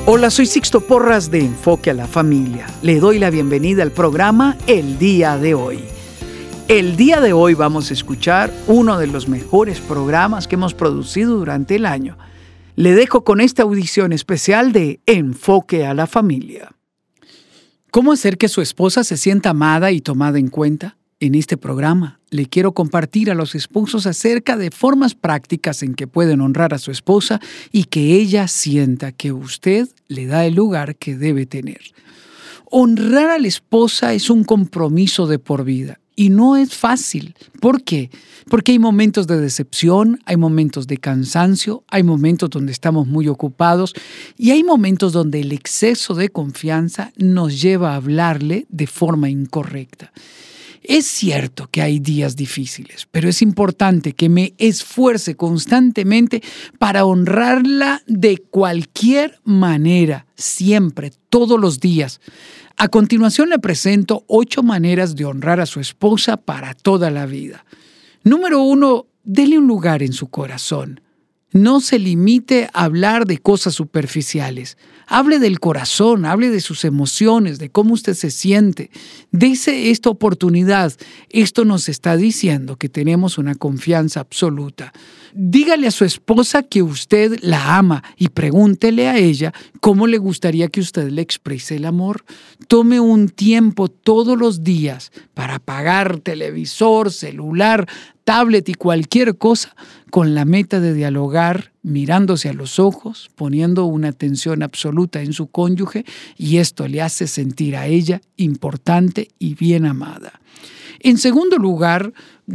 Hola, soy Sixto Porras de Enfoque a la Familia. Le doy la bienvenida al programa El Día de Hoy. El día de hoy vamos a escuchar uno de los mejores programas que hemos producido durante el año. Le dejo con esta audición especial de Enfoque a la Familia. ¿Cómo hacer que su esposa se sienta amada y tomada en cuenta? En este programa le quiero compartir a los esposos acerca de formas prácticas en que pueden honrar a su esposa y que ella sienta que usted le da el lugar que debe tener. Honrar a la esposa es un compromiso de por vida y no es fácil. ¿Por qué? Porque hay momentos de decepción, hay momentos de cansancio, hay momentos donde estamos muy ocupados y hay momentos donde el exceso de confianza nos lleva a hablarle de forma incorrecta. Es cierto que hay días difíciles, pero es importante que me esfuerce constantemente para honrarla de cualquier manera, siempre, todos los días. A continuación le presento 8 maneras de honrar a su esposa para toda la vida. Número 1, dele un lugar en su corazón. No se limite a hablar de cosas superficiales. Hable del corazón, hable de sus emociones, de cómo usted se siente. Dese esta oportunidad. Esto nos está diciendo que tenemos una confianza absoluta. Dígale a su esposa que usted la ama y pregúntele a ella cómo le gustaría que usted le exprese el amor. Tome un tiempo todos los días para apagar televisor, celular, tablet y cualquier cosa con la meta de dialogar, mirándose a los ojos, poniendo una atención absoluta en su cónyuge, y esto le hace sentir a ella importante y bien amada. En segundo lugar,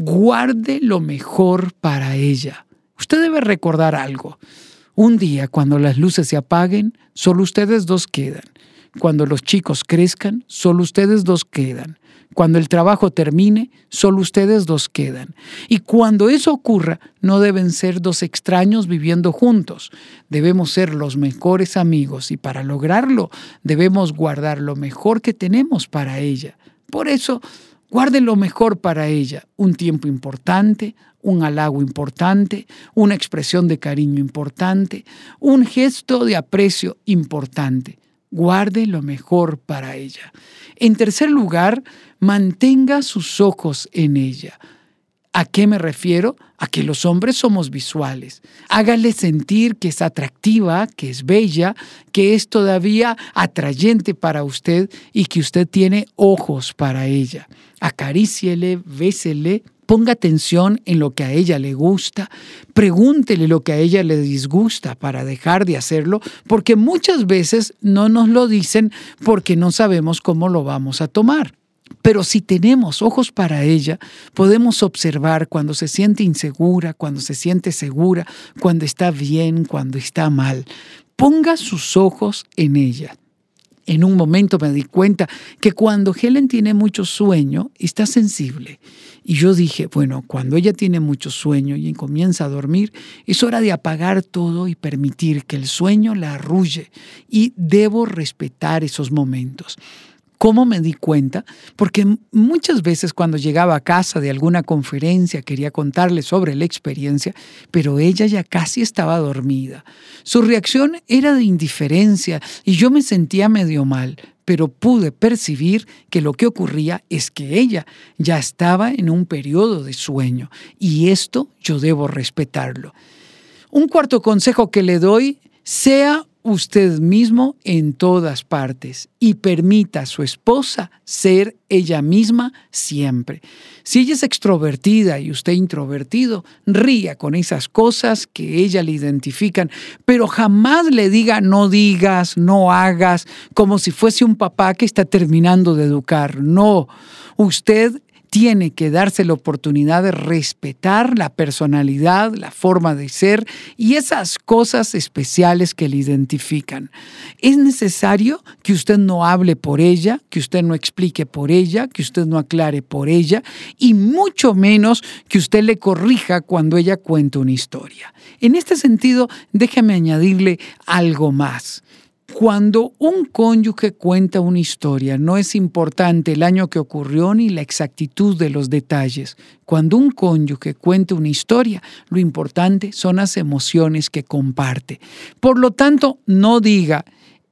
guarde lo mejor para ella. Usted debe recordar algo. Un día, cuando las luces se apaguen, solo ustedes dos quedan. Cuando los chicos crezcan, solo ustedes dos quedan. Cuando el trabajo termine, solo ustedes dos quedan. Y cuando eso ocurra, no deben ser dos extraños viviendo juntos. Debemos ser los mejores amigos y para lograrlo debemos guardar lo mejor que tenemos para ella. Por eso, guarde lo mejor para ella. Un tiempo importante, un halago importante, una expresión de cariño importante, un gesto de aprecio importante. Guarde lo mejor para ella. En tercer lugar, mantenga sus ojos en ella. ¿A qué me refiero? A que los hombres somos visuales. Hágale sentir que es atractiva, que es bella, que es todavía atrayente para usted y que usted tiene ojos para ella. Acaríciele, bésele. Ponga atención en lo que a ella le gusta, pregúntele lo que a ella le disgusta para dejar de hacerlo, porque muchas veces no nos lo dicen porque no sabemos cómo lo vamos a tomar. Pero si tenemos ojos para ella, podemos observar cuando se siente insegura, cuando se siente segura, cuando está bien, cuando está mal. Ponga sus ojos en ella. En un momento me di cuenta que cuando Helen tiene mucho sueño, está sensible. Y yo dije, bueno, cuando ella tiene mucho sueño y comienza a dormir, es hora de apagar todo y permitir que el sueño la arrulle. Y debo respetar esos momentos. ¿Cómo me di cuenta? Porque muchas veces cuando llegaba a casa de alguna conferencia quería contarle sobre la experiencia, pero ella ya casi estaba dormida. Su reacción era de indiferencia y yo me sentía medio mal, pero pude percibir que lo que ocurría es que ella ya estaba en un periodo de sueño y esto yo debo respetarlo. Un cuarto consejo que le doy, sea usted mismo en todas partes y permita a su esposa ser ella misma siempre. Si ella es extrovertida y usted introvertido, ría con esas cosas que ella le identifican, pero jamás le diga no digas, no hagas, como si fuese un papá que está terminando de educar. No, usted tiene que darse la oportunidad de respetar la personalidad, la forma de ser y esas cosas especiales que le identifican. Es necesario que usted no hable por ella, que usted no explique por ella, que usted no aclare por ella y mucho menos que usted le corrija cuando ella cuenta una historia. En este sentido, déjeme añadirle algo más. Cuando un cónyuge cuenta una historia, no es importante el año que ocurrió ni la exactitud de los detalles. Cuando un cónyuge cuenta una historia, lo importante son las emociones que comparte. Por lo tanto, no diga,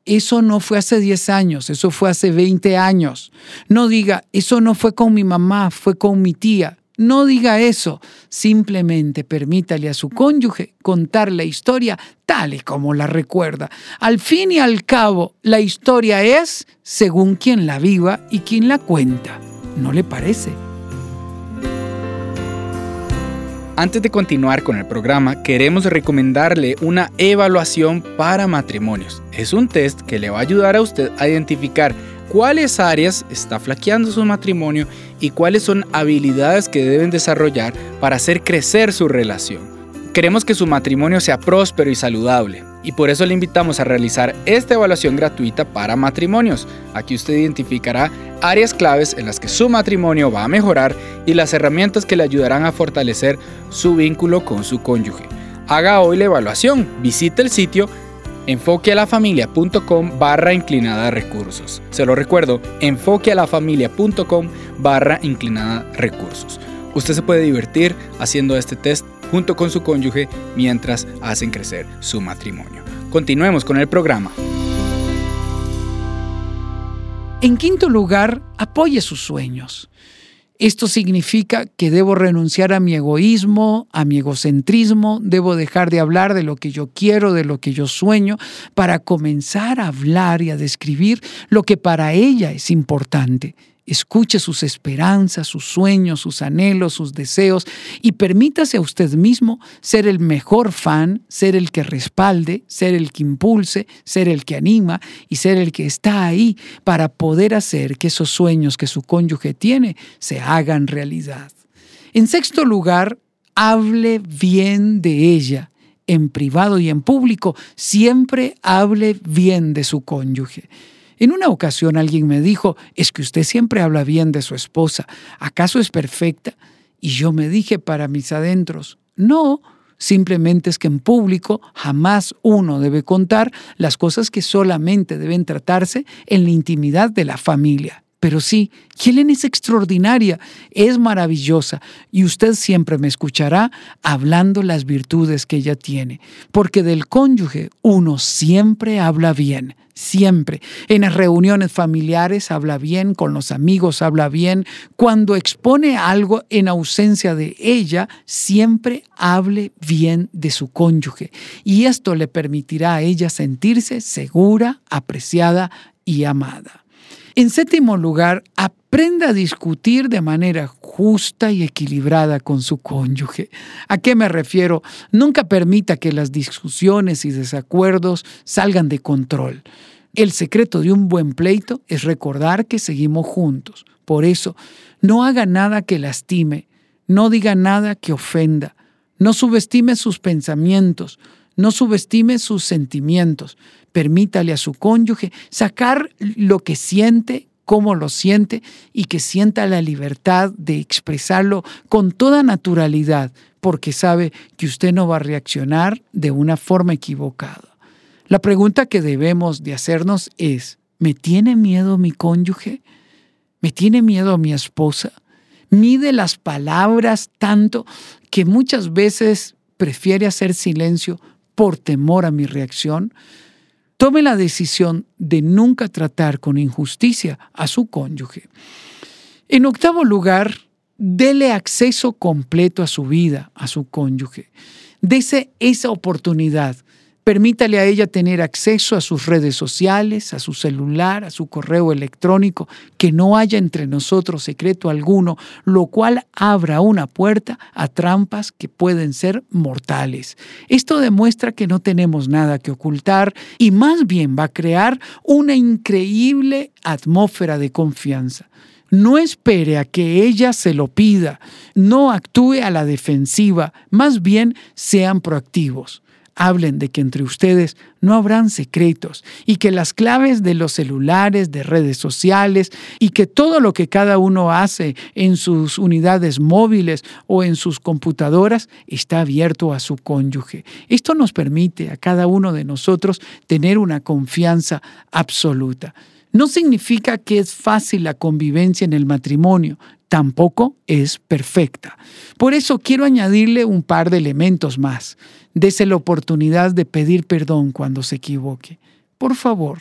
eso no fue hace 10 años, eso fue hace 20 años. No diga, eso no fue con mi mamá, fue con mi tía. No diga eso. Simplemente permítale a su cónyuge contar la historia tal y como la recuerda. Al fin y al cabo, la historia es según quien la viva y quien la cuenta. ¿No le parece? Antes de continuar con el programa, queremos recomendarle una evaluación para matrimonios. Es un test que le va a ayudar a usted a identificar cuáles áreas está flaqueando su matrimonio y cuáles son habilidades que deben desarrollar para hacer crecer su relación. Queremos que su matrimonio sea próspero y saludable y por eso le invitamos a realizar esta evaluación gratuita para matrimonios. Aquí usted identificará áreas claves en las que su matrimonio va a mejorar y las herramientas que le ayudarán a fortalecer su vínculo con su cónyuge. Haga hoy la evaluación. Visite el sitio enfoquealafamilia.com/recursos. Se lo recuerdo, enfoquealafamilia.com/recursos. Usted se puede divertir haciendo este test junto con su cónyuge mientras hacen crecer su matrimonio. Continuemos con el programa. En quinto lugar, apoye sus sueños. Esto significa que debo renunciar a mi egoísmo, a mi egocentrismo, debo dejar de hablar de lo que yo quiero, de lo que yo sueño, para comenzar a hablar y a describir lo que para ella es importante. Escuche sus esperanzas, sus sueños, sus anhelos, sus deseos y permítase a usted mismo ser el mejor fan, ser el que respalde, ser el que impulse, ser el que anima y ser el que está ahí para poder hacer que esos sueños que su cónyuge tiene se hagan realidad. En sexto lugar, hable bien de ella. En privado y en público, siempre hable bien de su cónyuge. En una ocasión alguien me dijo, es que usted siempre habla bien de su esposa, ¿acaso es perfecta? Y yo me dije para mis adentros, no, simplemente es que en público jamás uno debe contar las cosas que solamente deben tratarse en la intimidad de la familia. Pero sí, Helen es extraordinaria, es maravillosa y usted siempre me escuchará hablando las virtudes que ella tiene, porque del cónyuge uno siempre habla bien, siempre. En las reuniones familiares habla bien, con los amigos habla bien, cuando expone algo en ausencia de ella, siempre hable bien de su cónyuge y esto le permitirá a ella sentirse segura, apreciada y amada. En séptimo lugar, aprenda a discutir de manera justa y equilibrada con su cónyuge. ¿A qué me refiero? Nunca permita que las discusiones y desacuerdos salgan de control. El secreto de un buen pleito es recordar que seguimos juntos. Por eso, no haga nada que lastime, no diga nada que ofenda, no subestime sus pensamientos, no subestime sus sentimientos. Permítale a su cónyuge sacar lo que siente, cómo lo siente y que sienta la libertad de expresarlo con toda naturalidad, porque sabe que usted no va a reaccionar de una forma equivocada. La pregunta que debemos de hacernos es, ¿me tiene miedo mi cónyuge? ¿Me tiene miedo mi esposa? Mide las palabras tanto que muchas veces prefiere hacer silencio por temor a mi reacción. Tome la decisión de nunca tratar con injusticia a su cónyuge. En octavo lugar, dele acceso completo a su vida, a su cónyuge. Dese esa oportunidad. Permítale a ella tener acceso a sus redes sociales, a su celular, a su correo electrónico, que no haya entre nosotros secreto alguno, lo cual abra una puerta a trampas que pueden ser mortales. Esto demuestra que no tenemos nada que ocultar y más bien va a crear una increíble atmósfera de confianza. No espere a que ella se lo pida, no actúe a la defensiva, más bien sean proactivos. Hablen de que entre ustedes no habrán secretos y que las claves de los celulares, de redes sociales y que todo lo que cada uno hace en sus unidades móviles o en sus computadoras está abierto a su cónyuge. Esto nos permite a cada uno de nosotros tener una confianza absoluta. No significa que es fácil la convivencia en el matrimonio, tampoco es perfecta. Por eso quiero añadirle un par de elementos más. Dese la oportunidad de pedir perdón cuando se equivoque. Por favor,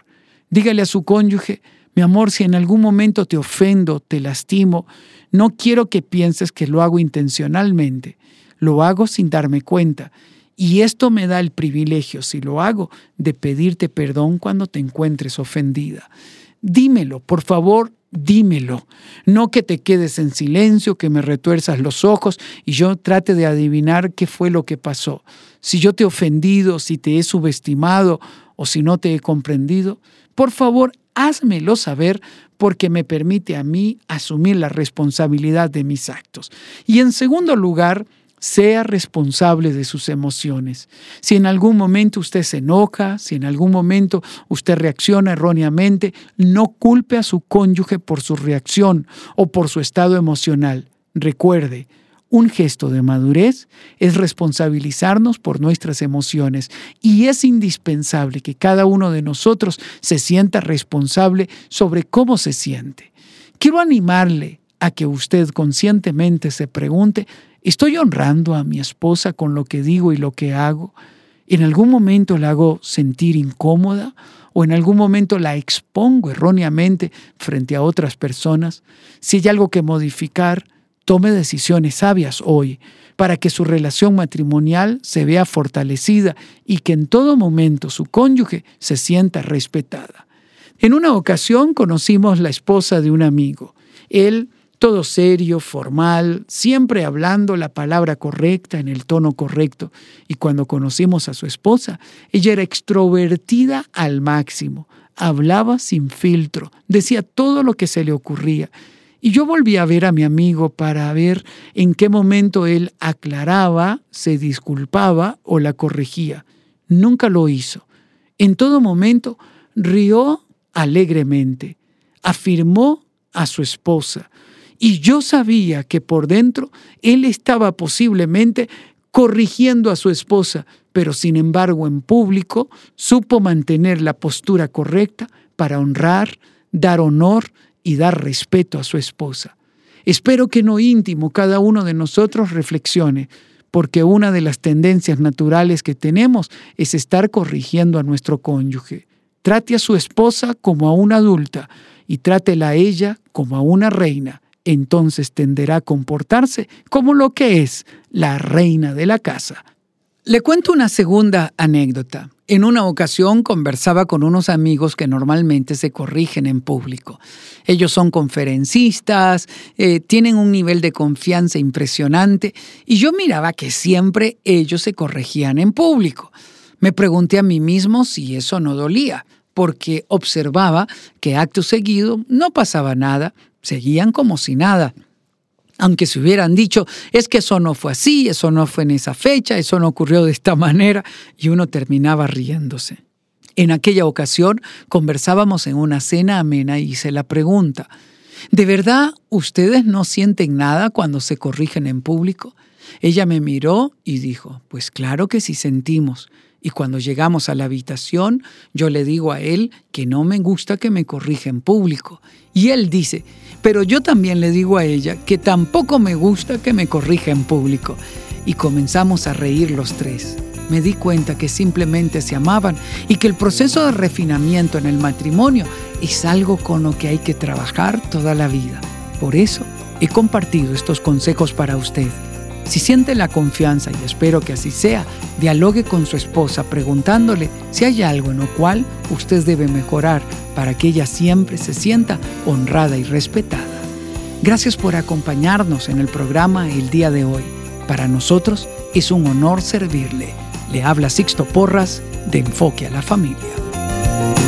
Dígale a su cónyuge: mi amor, si en algún momento te ofendo, te lastimo, no quiero que pienses que lo hago intencionalmente. Lo hago sin darme cuenta. Y esto me da el privilegio, si lo hago, de pedirte perdón cuando te encuentres ofendida. Dímelo, por favor, dímelo. No que te quedes en silencio, que me retuerzas los ojos y yo trate de adivinar qué fue lo que pasó. Si yo te he ofendido, si te he subestimado o si no te he comprendido, por favor, házmelo saber, porque me permite a mí asumir la responsabilidad de mis actos. Y en segundo lugar, sea responsable de sus emociones. Si en algún momento usted se enoja, si en algún momento usted reacciona erróneamente, no culpe a su cónyuge por su reacción o por su estado emocional. Recuerde, un gesto de madurez es responsabilizarnos por nuestras emociones y es indispensable que cada uno de nosotros se sienta responsable sobre cómo se siente. Quiero animarle a que usted conscientemente se pregunte: ¿estoy honrando a mi esposa con lo que digo y lo que hago? ¿En algún momento la hago sentir incómoda? ¿O en algún momento la expongo erróneamente frente a otras personas? Si hay algo que modificar, tome decisiones sabias hoy para que su relación matrimonial se vea fortalecida y que en todo momento su cónyuge se sienta respetada. En una ocasión conocimos la esposa de un amigo. Él, todo serio, formal, siempre hablando la palabra correcta en el tono correcto. Y cuando conocimos a su esposa, ella era extrovertida al máximo. Hablaba sin filtro, decía todo lo que se le ocurría. Y yo volví a ver a mi amigo para ver en qué momento él aclaraba, se disculpaba o la corregía. Nunca lo hizo. En todo momento rió alegremente, afirmó a su esposa. Y yo sabía que por dentro él estaba posiblemente corrigiendo a su esposa, pero sin embargo en público supo mantener la postura correcta para honrar, dar honor y dar respeto a su esposa. Espero que en lo íntimo cada uno de nosotros reflexione, porque una de las tendencias naturales que tenemos es estar corrigiendo a nuestro cónyuge. Trate a su esposa como a una adulta y trátela a ella como a una reina. Entonces tenderá a comportarse como lo que es la reina de la casa. Le cuento una segunda anécdota. En una ocasión conversaba con unos amigos que normalmente se corrigen en público. Ellos son conferencistas, tienen un nivel de confianza impresionante y yo miraba que siempre ellos se corregían en público. Me pregunté a mí mismo si eso no dolía, porque observaba que acto seguido no pasaba nada, seguían como si nada. Aunque se hubieran dicho, es que eso no fue así, eso no fue en esa fecha, eso no ocurrió de esta manera, y uno terminaba riéndose. En aquella ocasión conversábamos en una cena amena y hice la pregunta: ¿de verdad ustedes no sienten nada cuando se corrigen en público? Ella me miró y dijo: pues claro que sí sentimos. Y cuando llegamos a la habitación, yo le digo a él que no me gusta que me corrija en público. Y él dice: pero yo también le digo a ella que tampoco me gusta que me corrija en público. Y comenzamos a reír los tres. Me di cuenta que simplemente se amaban y que el proceso de refinamiento en el matrimonio es algo con lo que hay que trabajar toda la vida. Por eso he compartido estos consejos para usted. Si siente la confianza, y espero que así sea, dialogue con su esposa preguntándole si hay algo en lo cual usted debe mejorar para que ella siempre se sienta honrada y respetada. Gracias por acompañarnos en el programa el día de hoy. Para nosotros es un honor servirle. Le habla Sixto Porras de Enfoque a la Familia.